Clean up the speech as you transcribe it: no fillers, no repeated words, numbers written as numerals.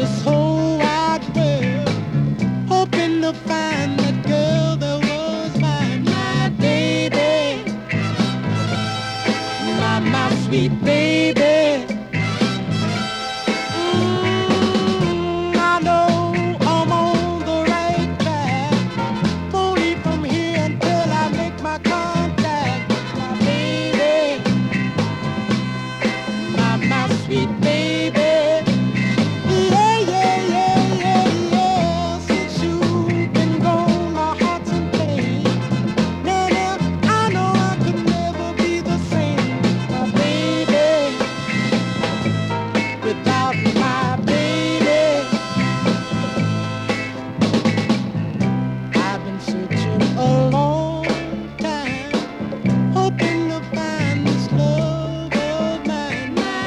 this whole wide world, hoping to find that girl that was my baby, my sweet baby.